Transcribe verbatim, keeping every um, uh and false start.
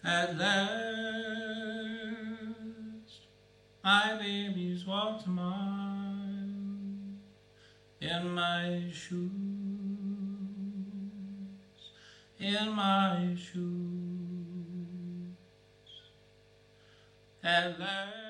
At last, my baby's walked a mile in my shoes, in my shoes. At last.